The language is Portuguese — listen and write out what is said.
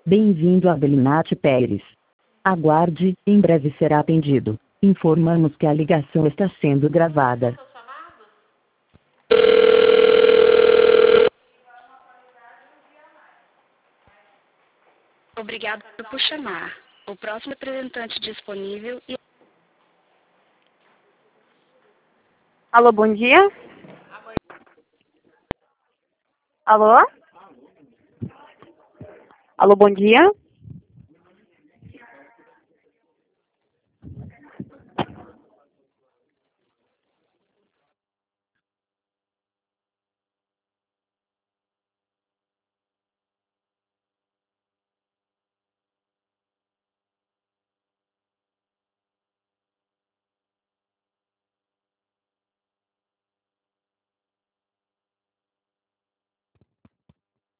Bem-vindo a Belinati Pérez. Aguarde, em breve será atendido. Informamos que a ligação está sendo gravada. Obrigado por chamar. O próximo representante disponível e... Alô, bom dia. Alô? Alô, bom dia.